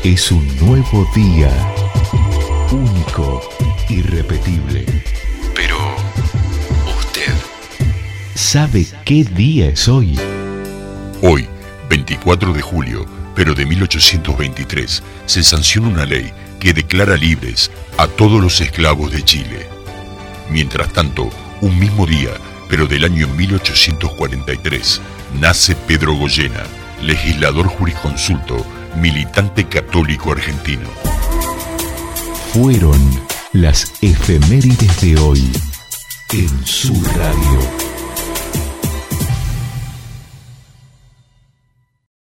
Es un nuevo día, único, irrepetible. Pero, ¿usted sabe qué día es hoy? Hoy, 24 de julio, pero de 1823, se sanciona una ley que declara libres a todos los esclavos de Chile. Mientras tanto, un mismo día, pero del año 1843, nace Pedro Goyena, legislador jurisconsulto, militante católico argentino. Fueron las efemérides de hoy en su radio.